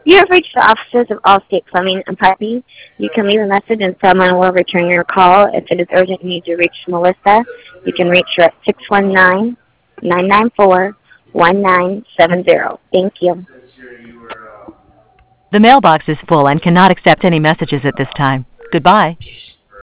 You have reached the offices of Allstate Plumbing and Piping. You can leave a message and someone will return your call. If it is urgent you need to reach Melissa, you can reach her at 619-994-1970. Thank you. The mailbox is full and cannot accept any messages at this time. Goodbye.